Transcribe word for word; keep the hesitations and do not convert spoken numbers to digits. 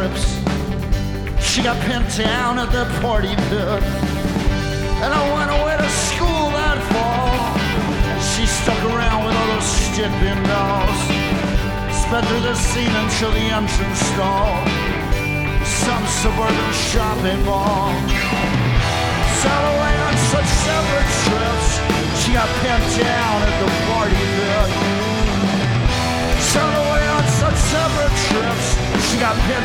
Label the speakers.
Speaker 1: trips. She got pinned down at the party pit. And I went away to school that fall. She stuck around with all those stick-pin dolls. Sped through the scene until the entrance stall. Some suburban shopping mall. Sail away on such separate trips. She got pinned down at the party pit. Sail away on such separate trips. She got pinned